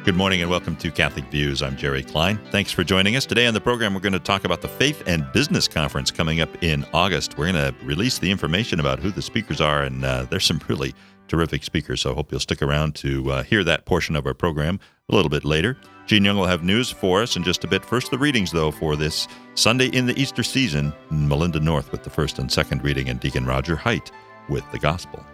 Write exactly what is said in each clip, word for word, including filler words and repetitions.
Good morning and welcome to Catholic Views. I'm Jerry Klein. Thanks for joining us. Today on the program, we're going to talk about the Faith and Business Conference coming up in August. We're going to release the information about who the speakers are, and uh, there's some really terrific speakers, so I hope you'll stick around to uh, hear that portion of our program a little bit later. Gene Young will have news for us in just a bit. First, the readings, though, for this Sunday in the Easter season. Melinda North with the first and second reading, and Deacon Roger Height with the Gospel.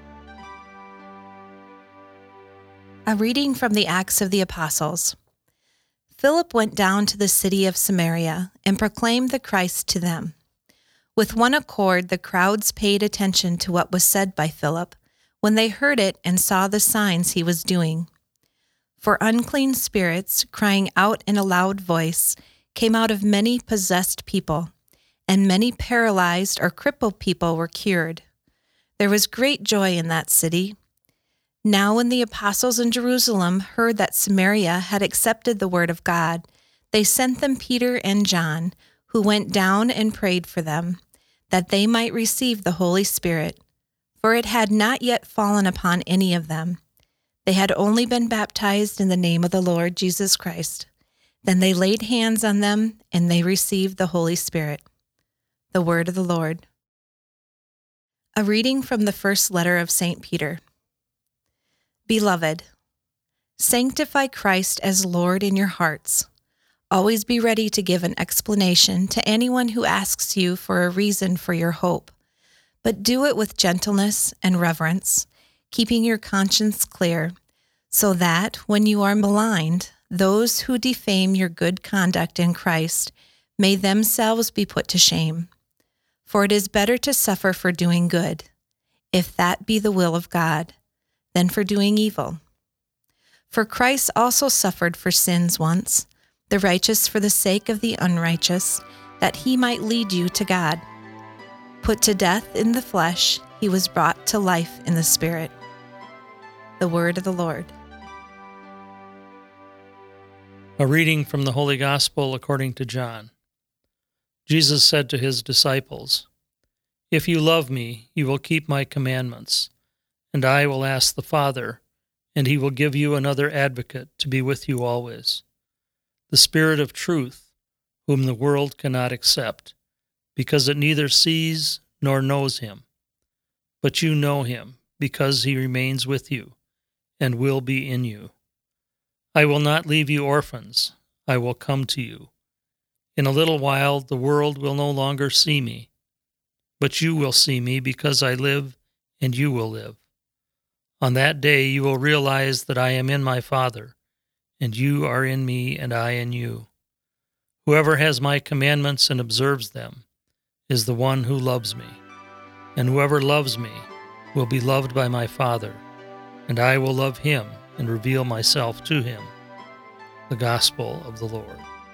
A reading from the Acts of the Apostles. Philip went down to the city of Samaria and proclaimed the Christ to them. With one accord, the crowds paid attention to what was said by Philip when they heard it and saw the signs he was doing. For unclean spirits, crying out in a loud voice, came out of many possessed people, and many paralyzed or crippled people were cured. There was great joy in that city. Now when the apostles in Jerusalem heard that Samaria had accepted the word of God, they sent them Peter and John, who went down and prayed for them, that they might receive the Holy Spirit, for it had not yet fallen upon any of them. They had only been baptized in the name of the Lord Jesus Christ. Then they laid hands on them, and they received the Holy Spirit. The word of the Lord. A reading from the first letter of Saint Peter. Beloved, sanctify Christ as Lord in your hearts. Always be ready to give an explanation to anyone who asks you for a reason for your hope, but do it with gentleness and reverence, keeping your conscience clear, so that, when you are maligned, those who defame your good conduct in Christ may themselves be put to shame. For it is better to suffer for doing good, if that be the will of God, than for doing evil. For Christ also suffered for sins once, the righteous for the sake of the unrighteous, that he might lead you to God. Put to death in the flesh, he was brought to life in the Spirit. The word of the Lord. A reading from the Holy Gospel according to John. Jesus said to his disciples, "If you love me, you will keep my commandments. And I will ask the Father, and he will give you another advocate to be with you always, the Spirit of truth, whom the world cannot accept, because it neither sees nor knows him. But you know him, because he remains with you, and will be in you. I will not leave you orphans, I will come to you. In a little while the world will no longer see me, but you will see me, because I live, and you will live. On that day you will realize that I am in my Father, and you are in me, and I in you. Whoever has my commandments and observes them is the one who loves me. And whoever loves me will be loved by my Father, and I will love him and reveal myself to him." The Gospel of the Lord.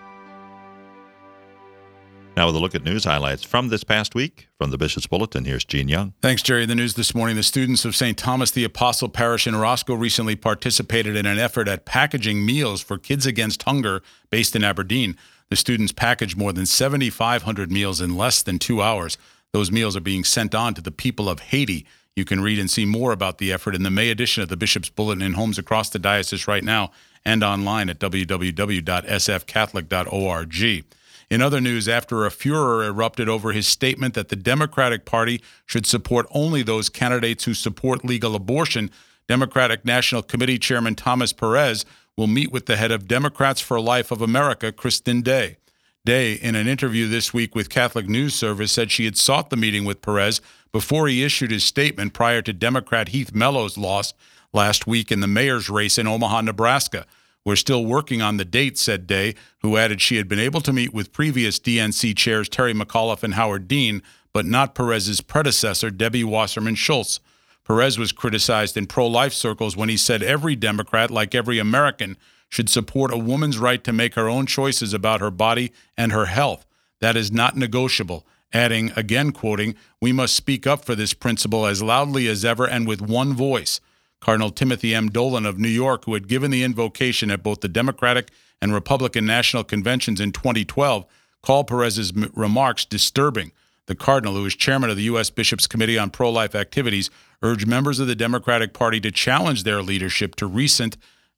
Now with a look at news highlights from this past week. From the Bishop's Bulletin, here's Gene Young. Thanks, Jerry. The news this morning, the students of Saint Thomas the Apostle Parish in Roscoe recently participated in an effort at packaging meals for Kids Against Hunger based in Aberdeen. The students packaged more than seven thousand five hundred meals in less than two hours. Those meals are being sent on to the people of Haiti. You can read and see more about the effort in the May edition of the Bishop's Bulletin in homes across the diocese right now and online at w w w dot s f catholic dot org. In other news, after a furor erupted over his statement that the Democratic Party should support only those candidates who support legal abortion, Democratic National Committee Chairman Thomas Perez will meet with the head of Democrats for Life of America, Kristen Day. Day, in an interview this week with Catholic News Service, said she had sought the meeting with Perez before he issued his statement prior to Democrat Heath Mellow's loss last week in the mayor's race in Omaha, Nebraska. "We're still working on the date," said Day, who added she had been able to meet with previous D N C chairs Terry McAuliffe and Howard Dean, but not Perez's predecessor, Debbie Wasserman Schultz. Perez was criticized in pro-life circles when he said every Democrat, like every American, should support a woman's right to make her own choices about her body and her health. That is not negotiable, adding, again quoting, "We must speak up for this principle as loudly as ever and with one voice." Cardinal Timothy M. Dolan of New York, who had given the invocation at both the Democratic and Republican national conventions in twenty twelve, called Perez's m- remarks disturbing. The cardinal, who is chairman of the U S Bishops' Committee on Pro-Life Activities, urged members of the Democratic Party to challenge their leadership to recent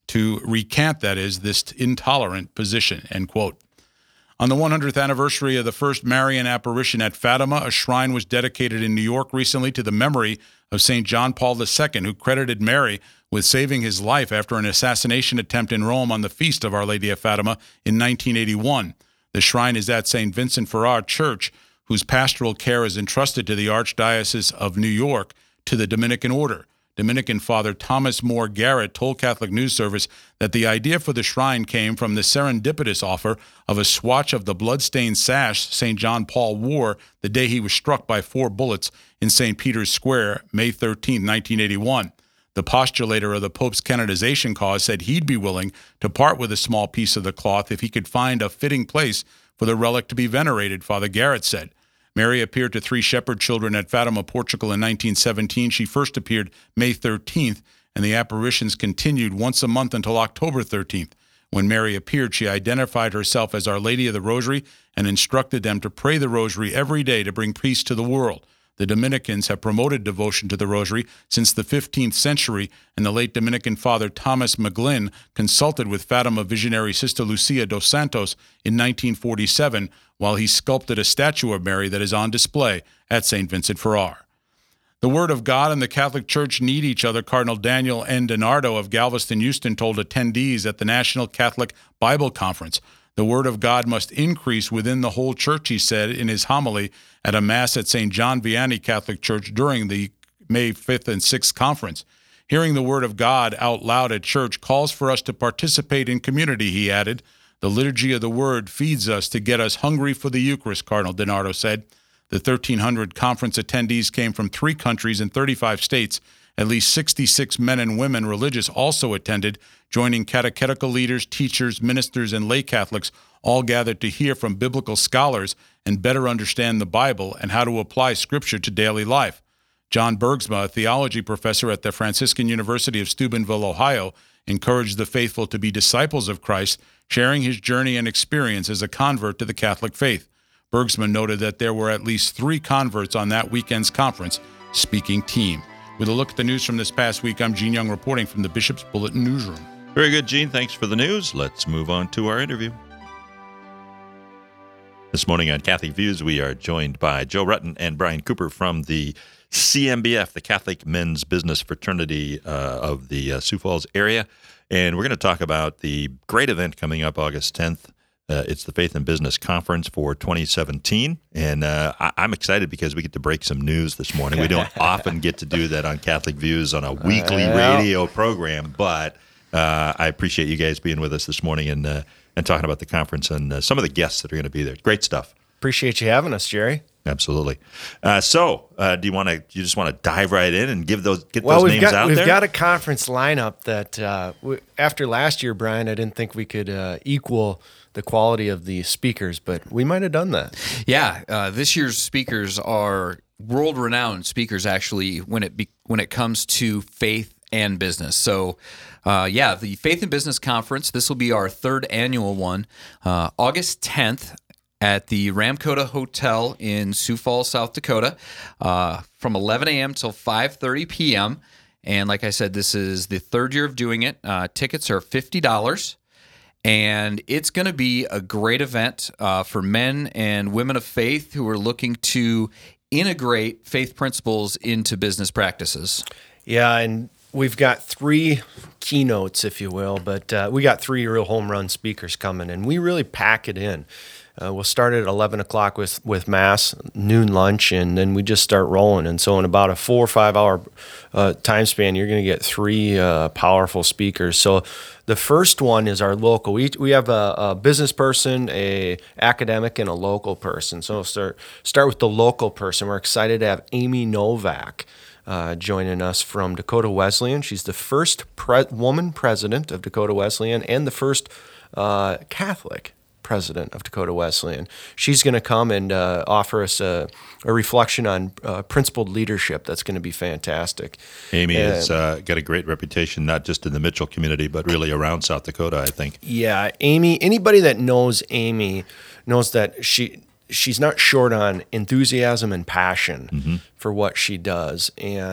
to recant, that is, this intolerant position, end quote. On the one hundredth anniversary of the first Marian apparition at Fatima, a shrine was dedicated in New York recently to the memory of Saint John Paul the Second, who credited Mary with saving his life after an assassination attempt in Rome on the feast of Our Lady of Fatima in nineteen eighty-one. The shrine is at Saint Vincent Ferrer Church, whose pastoral care is entrusted to the Archdiocese of New York to the Dominican Order. Dominican Father Thomas Moore Garrett told Catholic News Service that the idea for the shrine came from the serendipitous offer of a swatch of the blood-stained sash Saint John Paul wore the day he was struck by four bullets in Saint Peter's Square, May thirteenth, nineteen eighty-one. The postulator of the Pope's canonization cause said he'd be willing to part with a small piece of the cloth if he could find a fitting place for the relic to be venerated, Father Garrett said. Mary appeared to three shepherd children at Fatima, Portugal in nineteen seventeen. She first appeared May thirteenth, and the apparitions continued once a month until October thirteenth. When Mary appeared, she identified herself as Our Lady of the Rosary and instructed them to pray the Rosary every day to bring peace to the world. The Dominicans have promoted devotion to the Rosary since the fifteenth century, and the late Dominican Father Thomas McGlynn consulted with Fatima visionary Sister Lucia dos Santos in nineteen forty-seven while he sculpted a statue of Mary that is on display at Saint Vincent Ferrer. The Word of God and the Catholic Church need each other, Cardinal Daniel N. Donardo of Galveston, Houston, told attendees at the National Catholic Bible Conference. The Word of God must increase within the whole Church, he said in his homily at a Mass at Saint John Vianney Catholic Church during the May fifth and sixth conference. Hearing the Word of God out loud at church calls for us to participate in community, he added. The liturgy of the Word feeds us to get us hungry for the Eucharist, Cardinal Donardo said. The thirteen hundred conference attendees came from three countries and thirty-five states. At least sixty-six men and women religious also attended, joining catechetical leaders, teachers, ministers, and lay Catholics, all gathered to hear from biblical scholars and better understand the Bible and how to apply Scripture to daily life. John Bergsma, a theology professor at the Franciscan University of Steubenville, Ohio, encouraged the faithful to be disciples of Christ, sharing his journey and experience as a convert to the Catholic faith. Bergsman noted that there were at least three converts on that weekend's conference speaking team. With a look at the news from this past week, I'm Gene Young reporting from the Bishop's Bulletin Newsroom. Very good, Gene. Thanks for the news. Let's move on to our interview. This morning on Catholic Views, we are joined by Joe Rutten and Brian Cooper from the C M B F, the Catholic Men's Business Fraternity uh, of the uh, Sioux Falls area. And we're going to talk about the great event coming up August tenth. Uh, it's the Faith and Business Conference for twenty seventeen, and uh, I- I'm excited because we get to break some news this morning. We don't often get to do that on Catholic Views on a weekly uh, yeah. radio program, but uh, I appreciate you guys being with us this morning and uh, and talking about the conference and uh, some of the guests that are going to be there. Great stuff. Appreciate you having us, Jerry. Absolutely. Uh, so, uh, do you want to? You just want to dive right in and give those get well, those we've names got, out we've there? We've got a conference lineup that uh, we, after last year, Brian, I didn't think we could uh, equal the quality of the speakers, but we might have done that. Yeah, uh, this year's speakers are world-renowned speakers, actually, when it be, when it comes to faith and business. So, uh, yeah, the Faith and Business Conference. This will be our third annual one, uh, August tenth. At the Ramkota Hotel in Sioux Falls, South Dakota, uh, from eleven a.m. till five thirty p.m. And like I said, this is the third year of doing it. Uh, tickets are fifty dollars, and it's going to be a great event uh, for men and women of faith who are looking to integrate faith principles into business practices. Yeah, and we've got three keynotes, if you will, but uh, we got three real home run speakers coming, and we really pack it in. Uh, we'll start at eleven o'clock with, with Mass, noon lunch, and then we just start rolling. And so in about a four or five hour uh, time span, you're going to get three uh, powerful speakers. So the first one is our local. We we have a, a business person, a academic, and a local person. So we'll start, start with the local person. We're excited to have Amy Novak uh, joining us from Dakota Wesleyan. She's the first pre- woman president of Dakota Wesleyan and the first uh, Catholic president of Dakota Wesleyan. She's going to come and uh, offer us a, a reflection on uh, principled leadership. That's going to be fantastic. Amy and, has uh, got a great reputation, not just in the Mitchell community, but really around South Dakota, I think. Yeah, Amy, anybody that knows Amy knows that she she's not short on enthusiasm and passion mm-hmm. for what she does. And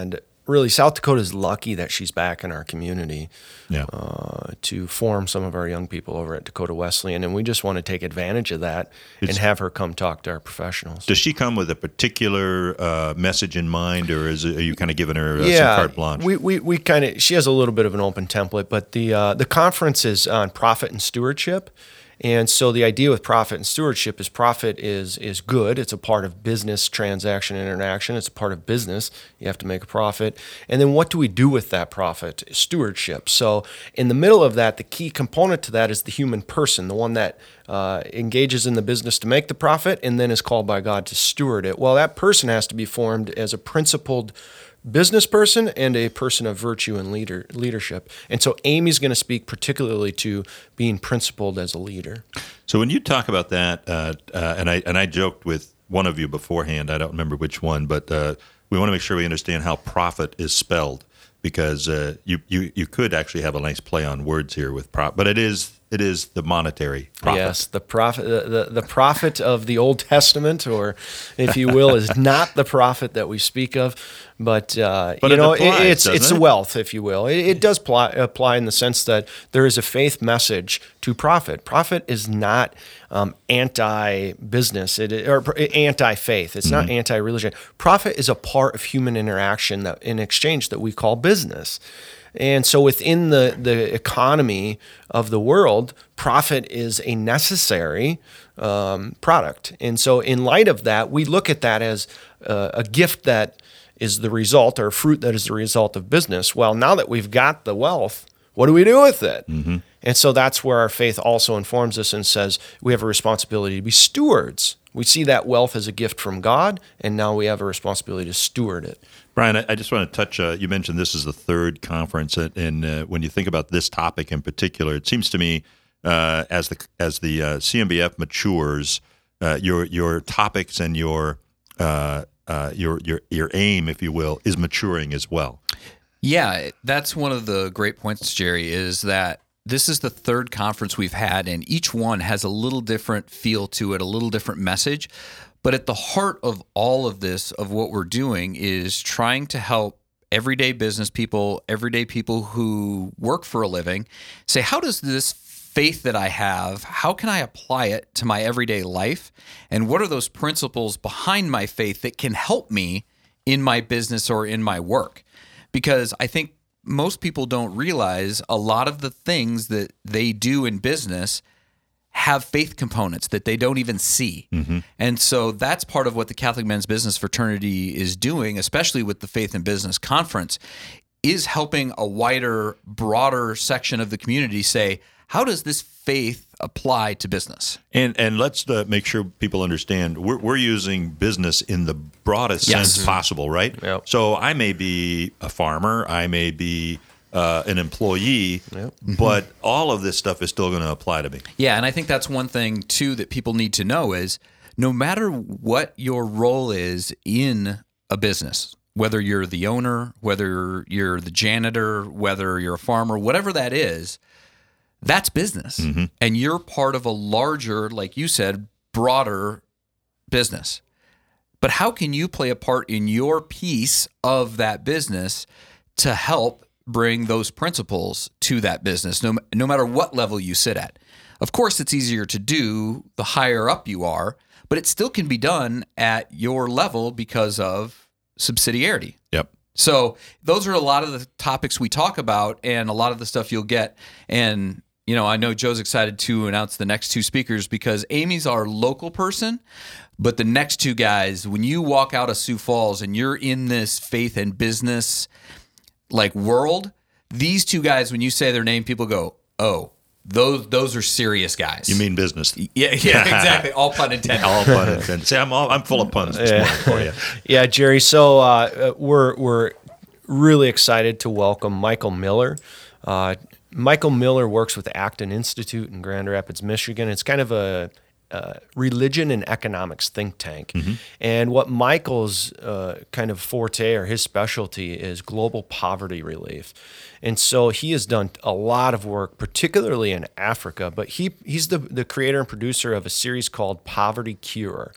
really, South Dakota is lucky that she's back in our community Yeah. uh, to form some of our young people over at Dakota Wesleyan, and we just want to take advantage of that It's- and have her come talk to our professionals. Does she come with a particular uh, message in mind, or is it, are you kind of giving her uh, yeah, some carte blanche? we we, we kind of she has a little bit of an open template, but the uh, the conference is on profit and stewardship. And so the idea with profit and stewardship is profit is is good. It's a part of business transaction interaction. It's a part of business. You have to make a profit. And then what do we do with that profit? Stewardship. So in the middle of that, the key component to that is the human person, the one that uh, engages in the business to make the profit and then is called by God to steward it. Well, that person has to be formed as a principled business person and a person of virtue and leader leadership. And so Amy's going to speak particularly to being principled as a leader. So when you talk about that, uh, uh, and I and I joked with one of you beforehand, I don't remember which one, but uh, we want to make sure we understand how profit is spelled, because uh, you, you you could actually have a nice play on words here with profit, but it is it is the monetary profit. Yes, the prophet, the, the, the prophet of the Old Testament, or if you will, is not the prophet that we speak of, but, uh, But you it know, applies, it, it's doesn't it's it? wealth, if you will. It, it does ply, apply in the sense that there is a faith message to profit. Profit is not um, anti-business it, or anti-faith. It's Mm-hmm. not anti-religion. Profit is a part of human interaction that in exchange that we call business. And so within the, the economy of the world, profit is a necessary um, product. And so in light of that, we look at that as uh, a gift that is the result, or fruit that is the result of business. Well, now that we've got the wealth, what do we do with it? Mm-hmm. And so that's where our faith also informs us and says we have a responsibility to be stewards. We see that wealth as a gift from God, and now we have a responsibility to steward it. Brian, I, I just want to touch, uh, you mentioned this is the third conference, and, and uh, when you think about this topic in particular, it seems to me uh, as the as the uh, C M B F matures, uh, your your topics and your uh, uh, your your your aim, if you will, is maturing as well. Yeah, that's one of the great points, Jerry, is that this is the third conference we've had, and each one has a little different feel to it, a little different message. But at the heart of all of this, of what we're doing, is trying to help everyday business people, everyday people who work for a living, say, how does this faith that I have, how can I apply it to my everyday life? And what are those principles behind my faith that can help me in my business or in my work? Because I think most people don't realize a lot of the things that they do in business have faith components that they don't even see. Mm-hmm. And so that's part of what the Catholic Men's Business Fraternity is doing, especially with the Faith and Business Conference, is helping a wider, broader section of the community say, how does this faith apply to business? And and let's uh, make sure people understand we're we're using business in the broadest Yes. sense possible, right? Yep. So I may be a farmer, I may be uh, an employee, Yep. but all of this stuff is still going to apply to me. Yeah, and I think that's one thing, too, that people need to know is no matter what your role is in a business, whether you're the owner, whether you're the janitor, whether you're a farmer, whatever that is, that's business. Mm-hmm. And you're part of a larger, like you said, broader business. But how can you play a part in your piece of that business to help bring those principles to that business, no, no matter what level you sit at? Of course, it's easier to do the higher up you are, but it still can be done at your level because of subsidiarity. Yep. So those are a lot of the topics we talk about and a lot of the stuff you'll get. And, you know, I know Joe's excited to announce the next two speakers because Amy's our local person, but the next two guys, when you walk out of Sioux Falls and you're in this faith and business like world, these two guys, when you say their name, people go, oh, those those are serious guys. You mean business? Yeah, yeah, exactly. All pun intended. All pun intended. See, I'm all, I'm full of puns this morning for you. Yeah, Jerry. So uh, we're we're really excited to welcome Michael Miller. Uh, Michael Miller works with the Acton Institute in Grand Rapids, Michigan. It's kind of a uh, religion and economics think tank. Mm-hmm. And what Michael's uh, kind of forte or his specialty is global poverty relief. And so he has done a lot of work, particularly in Africa, but he he's the, the creator and producer of a series called Poverty Cure.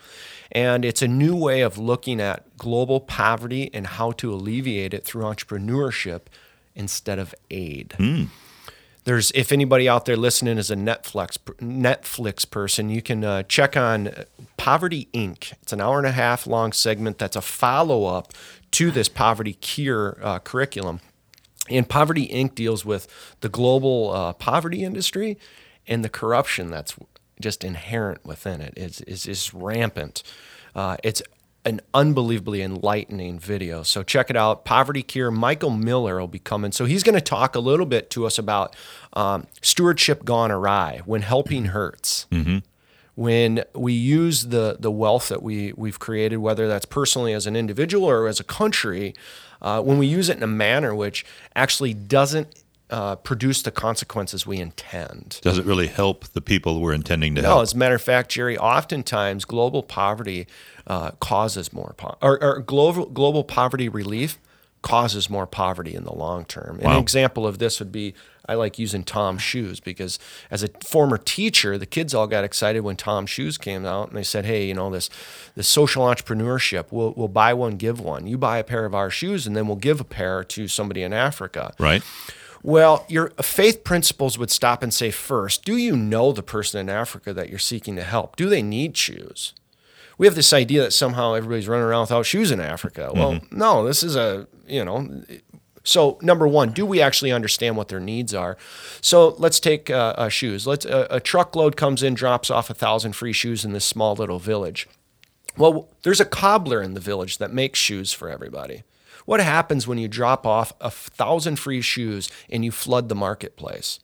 And it's a new way of looking at global poverty and how to alleviate it through entrepreneurship instead of aid. Mm. There's, if anybody out there listening is a Netflix Netflix person, you can uh, check on Poverty Incorporated. It's an hour and a half long segment that's a follow-up to this Poverty Cure uh, curriculum. And Poverty Incorporated deals with the global uh, poverty industry and the corruption that's just inherent within it. It's, it's, it's rampant. Uh, it's an unbelievably enlightening video. So check it out. Poverty Cure. Michael Miller will be coming. So he's going to talk a little bit to us about um, stewardship gone awry, when helping hurts. Mm-hmm. When we use the the wealth that we, we've created, whether that's personally as an individual or as a country, uh, when we use it in a manner which actually doesn't uh, produce the consequences we intend. Does it really help the people we're intending to No, help? as a matter of fact, Jerry, oftentimes global poverty uh, causes more, po- or, or global global poverty relief causes more poverty in the long term. Wow. An example of this would be, I like using Tom's Shoes, because as a former teacher, the kids all got excited when Tom's Shoes came out, and they said, hey, you know, this this social entrepreneurship, we'll, we'll buy one, give one. You buy a pair of our shoes, and then we'll give a pair to somebody in Africa. Right. Well, your faith principles would stop and say, first, do you know the person in Africa that you're seeking to help? Do they need shoes? We have this idea that somehow everybody's running around without shoes in Africa. Well, mm-hmm. no, this is a, you know, so number one, do we actually understand what their needs are? So let's take uh, uh, shoes. Let's uh, a truckload comes in, drops off a thousand free shoes in this small little village. Well, there's a cobbler in the village that makes shoes for everybody. What happens when you drop off a thousand free shoes and you flood the marketplace?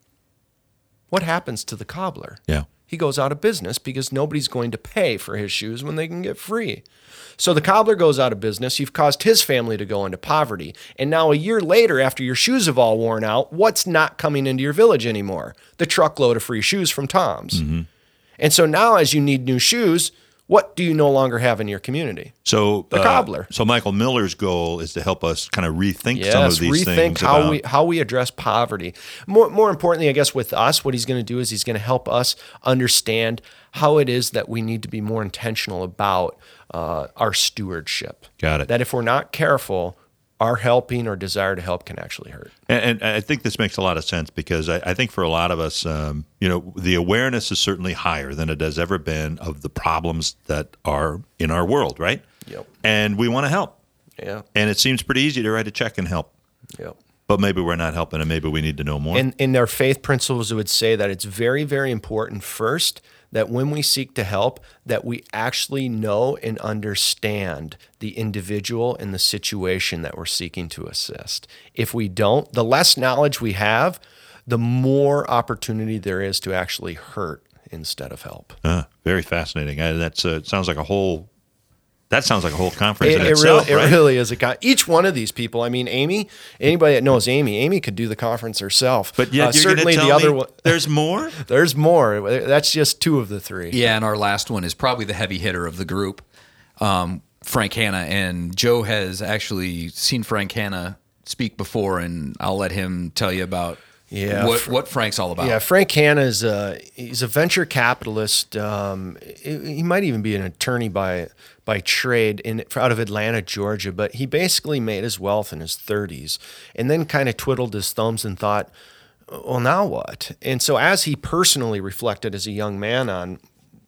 What happens to the cobbler? Yeah. He goes out of business because nobody's going to pay for his shoes when they can get free. So the cobbler goes out of business. You've caused his family to go into poverty. And now a year later, after your shoes have all worn out, what's not coming into your village anymore? The truckload of free shoes from Tom's. Mm-hmm. And so now as you need new shoes, what do you no longer have in your community? So the uh, cobbler. So Michael Miller's goal is to help us kind of rethink yes, some of these rethink things. how about... we how we address poverty. More more importantly, I guess with us, what he's going to do is he's going to help us understand how it is that we need to be more intentional about uh, our stewardship. Got it. That if we're not careful, our helping or desire to help can actually hurt. And, and I think this makes a lot of sense because I, I think for a lot of us, um, you know, the awareness is certainly higher than it has ever been of the problems that are in our world, right? Yep. And we want to help. Yeah. And it seems pretty easy to write a check and help. Yep. But maybe we're not helping and maybe we need to know more. And in their faith principles, it would say that it's very, very important first that when we seek to help, that we actually know and understand the individual and the situation that we're seeking to assist. If we don't, the less knowledge we have, the more opportunity there is to actually hurt instead of help. Uh, very fascinating. I, that's uh, it sounds like a whole. That sounds like a whole conference It, in it itself, really, right? it really is a con- each one of these people. I mean, Amy. Anybody that knows Amy, Amy could do the conference herself. But yet uh, you're certainly gonna the tell other me one. There's more. There's more. That's just two of the three. Yeah, and our last one is probably the heavy hitter of the group, um, Frank Hanna. And Joe has actually seen Frank Hanna speak before, and I'll let him tell you about Yeah, what, Fr- what Frank's all about. Yeah, Frank Hanna is a, he's a venture capitalist. Um, he he might even be an attorney by by trade in out of Atlanta, Georgia. But he basically made his wealth in his thirties, and then kind of twiddled his thumbs and thought, well, now what? And so as he personally reflected as a young man on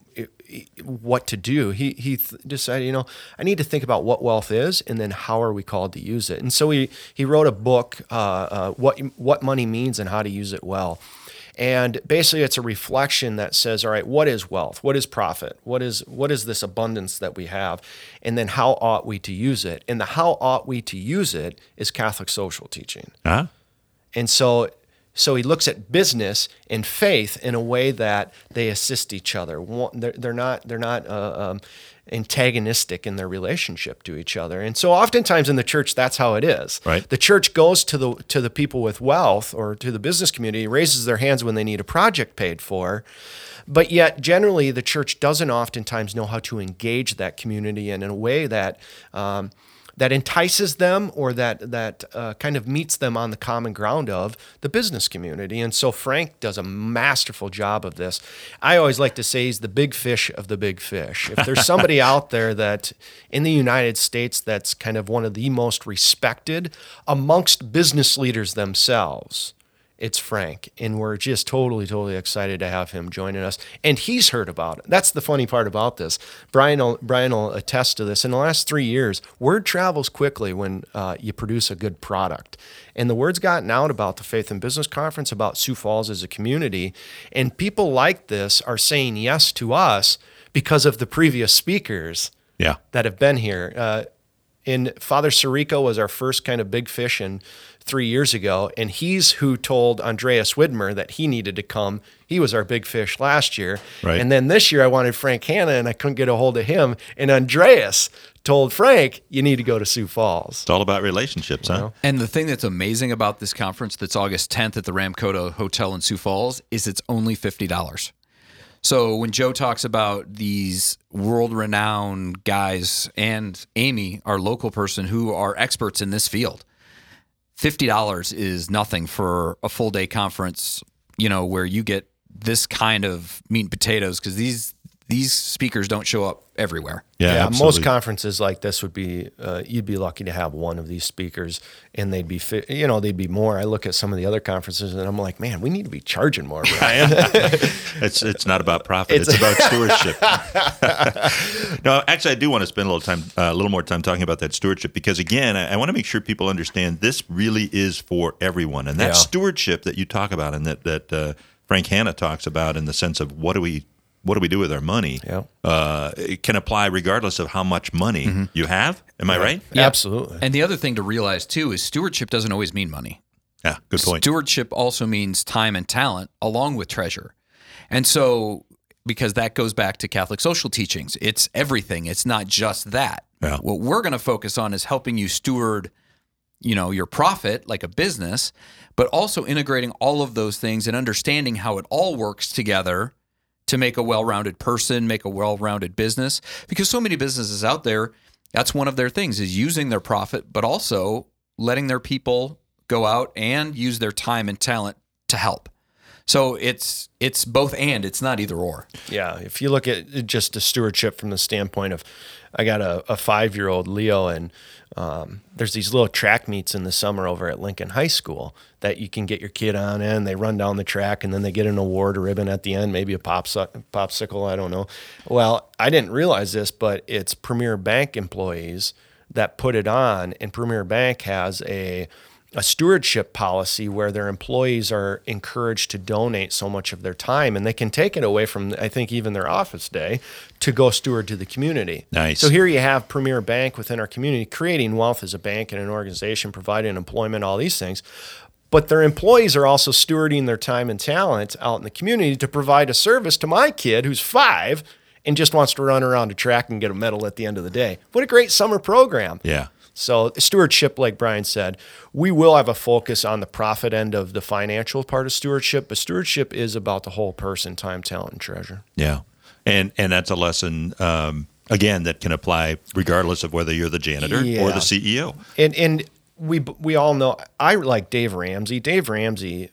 what to do, he he th- decided, you know, I need to think about what wealth is, and then how are we called to use it. And so he he wrote a book, uh, uh, what what money means and how to use it well. And basically, it's a reflection that says, all right, what is wealth? What is profit? What is what is this abundance that we have? And then how ought we to use it? And the how ought we to use it is Catholic social teaching. Huh? And so so he looks at business and faith in a way that they assist each other. They're, they're not they're not uh, um, antagonistic in their relationship to each other. And so oftentimes in the church, that's how it is. Right. The church goes to the to the people with wealth or to the business community, raises their hands when they need a project paid for. But yet, generally, the church doesn't oftentimes know how to engage that community in a way that um, that entices them or that that uh, kind of meets them on the common ground of the business community. And so Frank does a masterful job of this. I always like to say he's the big fish of the big fish. If there's somebody out there that in the United States that's kind of one of the most respected amongst business leaders themselves, it's Frank, and we're just totally, totally excited to have him joining us. And he's heard about it. That's the funny part about this. Brian will, Brian will attest to this. In the last three years, word travels quickly when uh, you produce a good product. And the word's gotten out about the Faith and Business Conference, about Sioux Falls as a community. And people like this are saying yes to us because of the previous speakers Yeah. that have been here. Uh, and Father Sirico was our first kind of big fish in three years ago, and he's who told Andreas Widmer that he needed to come. He was our big fish last year. Right. And then this year I wanted Frank Hanna, and I couldn't get a hold of him. And Andreas told Frank, you need to go to Sioux Falls. It's all about relationships, huh? know? And the thing that's amazing about this conference that's August tenth at the Ramcota Hotel in Sioux Falls is it's only fifty dollars. So when Joe talks about these world-renowned guys and Amy, our local person, who are experts in this field, fifty dollars is nothing for a full-day conference, you know, where you get this kind of meat and potatoes, because these these speakers don't show up everywhere. Yeah, Yeah, absolutely. most conferences like this would be, uh, you'd be lucky to have one of these speakers, and they'd be, fi- you know, they'd be more. I look at some of the other conferences, and I'm like, man, we need to be charging more, Brian. It's it's not about profit. It's, about stewardship. No, actually, I do want to spend a little time, uh, a little more time talking about that stewardship, because again, I, I want to make sure people understand this really is for everyone, and that Yeah. stewardship that you talk about, and that that uh, Frank Hanna talks about, in the sense of what do we what do we do with our money? Yeah. Uh, it can apply regardless of how much money you have. Am I right? Absolutely. And the other thing to realize, too, is stewardship doesn't always mean money. Yeah. Good point. Stewardship also means time and talent along with treasure. And so, because that goes back to Catholic social teachings, it's everything. It's not just that. Yeah. What we're going to focus on is helping you steward, you know, your profit like a business, but also integrating all of those things and understanding how it all works together to make a well-rounded person, make a well-rounded business. Because so many businesses out there, that's one of their things, is using their profit, but also letting their people go out and use their time and talent to help. So it's it's both and, it's not either or. Yeah, if you look at just the stewardship from the standpoint of, I got a, a five-year-old, Leo, and um, there's these little track meets in the summer over at Lincoln High School that you can get your kid on in. They run down the track, and then they get an award, a ribbon at the end, maybe a popsicle, popsicle, I don't know. Well, I didn't realize this, but it's Premier Bank employees that put it on, and Premier Bank has a a stewardship policy where their employees are encouraged to donate so much of their time, and they can take it away from, I think, even their office day to go steward to the community. Nice. So here you have Premier Bank within our community creating wealth as a bank and an organization, providing employment, all these things. But their employees are also stewarding their time and talent out in the community to provide a service to my kid who's five and just wants to run around a track and get a medal at the end of the day. What a great summer program. Yeah. So stewardship, like Brian said, we will have a focus on the profit end of the financial part of stewardship, but stewardship is about the whole person, time, talent, and treasure. Yeah. And and that's a lesson, um, again, that can apply regardless of whether you're the janitor or Yeah. the C E O. And and we we all know, I like Dave Ramsey. Dave Ramsey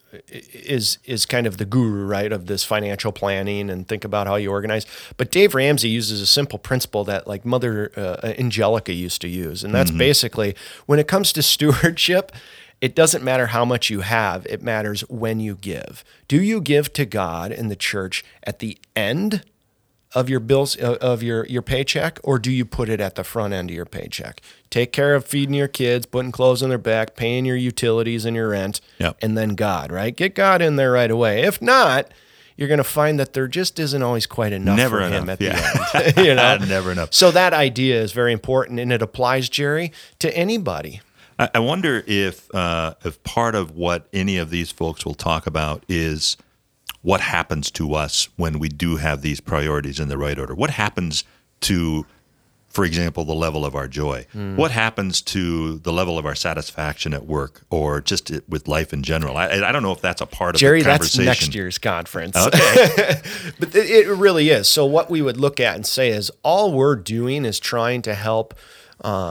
is is kind of the guru, right, of this financial planning and think about how you organize. But Dave Ramsey uses a simple principle that like Mother uh, Angelica used to use, and that's mm-hmm. basically when it comes to stewardship, it doesn't matter how much you have, it matters when you give. Do you give to God and the church at the end of your bills, of your, your paycheck, or do you put it at the front end of your paycheck? Take care of feeding your kids, putting clothes on their back, paying your utilities and your rent, yep. and then God, right? Get God in there right away. If not, you're going to find that there just isn't always quite enough Never for enough. him at yeah. the end. You know? Never enough. So that idea is very important, and it applies, Jerry, to anybody. I, I wonder if uh, if part of what any of these folks will talk about is what happens to us when we do have these priorities in the right order. What happens to, for example, the level of our joy? Mm. What happens to the level of our satisfaction at work or just with life in general? I, I don't know if that's a part of Jerry, the conversation. Jerry, that's next year's conference. Okay. But it really is. So what we would look at and say is all we're doing is trying to help um,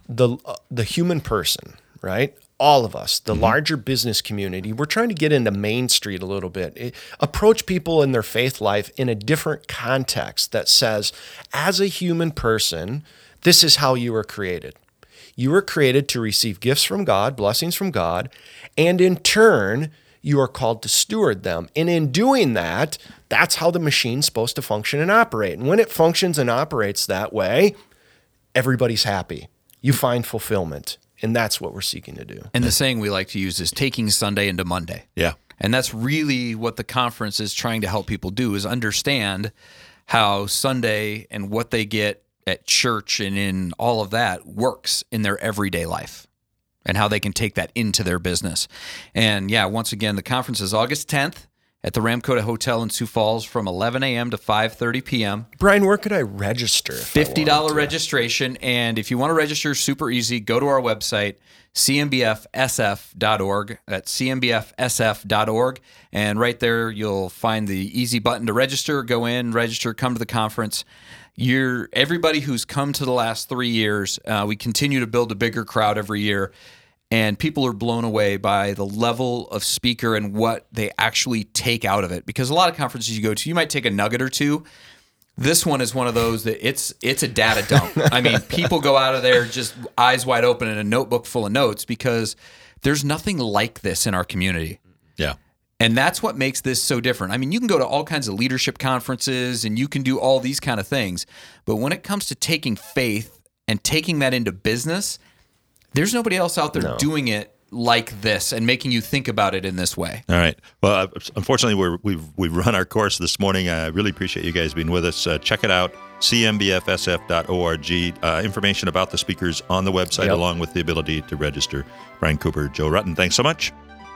the uh, the human person, right? All of us, the mm-hmm. larger business community, we're trying to get into Main Street a little bit. It, approach people in their faith life in a different context that says, as a human person, this is how you were created. You were created to receive gifts from God, blessings from God, and in turn, you are called to steward them. And in doing that, that's how the machine's supposed to function and operate. And when it functions and operates that way, everybody's happy. You find fulfillment. And that's what we're seeking to do. And the saying we like to use is taking Sunday into Monday. Yeah. And that's really what the conference is trying to help people do, is understand how Sunday and what they get at church and in all of that works in their everyday life and how they can take that into their business. And yeah, once again, the conference is August tenth at the Ramkota Hotel in Sioux Falls from eleven a.m. to five thirty p.m. Brian, where could I register? fifty dollars registration. And if you want to register, super easy. Go to our website, c m b f s f dot org. That's c m b f s f dot org. And right there, you'll find the easy button to register. Go in, register, come to the conference. You're, everybody who's come to the last three years, uh, we continue to build a bigger crowd every year. And people are blown away by the level of speaker and what they actually take out of it. Because a lot of conferences you go to, you might take a nugget or two. This one is one of those that it's it's a data dump. I mean, people go out of there just eyes wide open and a notebook full of notes because there's nothing like this in our community. Yeah. And that's what makes this so different. I mean, you can go to all kinds of leadership conferences and you can do all these kind of things. But when it comes to taking faith and taking that into business, there's nobody else out there no. doing it like this and making you think about it in this way. All right. Well, uh, unfortunately, we're, we've we've run our course this morning. I really appreciate you guys being with us. Uh, check it out, c m b f s f dot org. Uh, information about the speakers on the website, yep. along with the ability to register. Brian Cooper, Joe Rutten, thanks so much.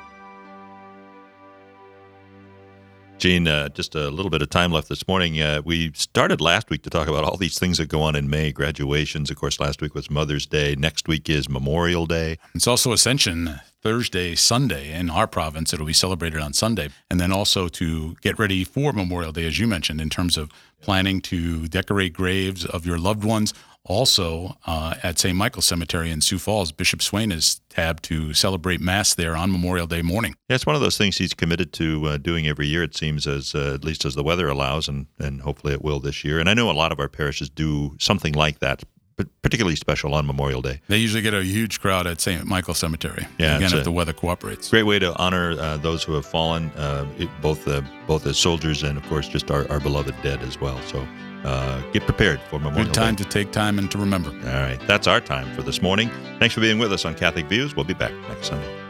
Gene, uh, just a little bit of time left this morning. Uh, we started last week to talk about all these things that go on in May, graduations. Of course, last week was Mother's Day. Next week is Memorial Day. It's also Ascension Thursday, Sunday. In our province, it'll be celebrated on Sunday. And then also to get ready for Memorial Day, as you mentioned, in terms of planning to decorate graves of your loved ones. Also, uh, at Saint Michael's Cemetery in Sioux Falls, Bishop Swain is tabbed to celebrate Mass there on Memorial Day morning. Yeah, it's one of those things he's committed to uh, doing every year, it seems, as uh, at least as the weather allows, and, and hopefully it will this year. And I know a lot of our parishes do something like that, but particularly special on Memorial Day. They usually get a huge crowd at Saint Michael's Cemetery, yeah, again, if the weather cooperates. Great way to honor uh, those who have fallen, uh, it, both uh, both as soldiers and, of course, just our, our beloved dead as well. So uh, get prepared for Memorial Day. Good time Day. to take time and to remember. All right. That's our time for this morning. Thanks for being with us on Catholic Views. We'll be back next Sunday.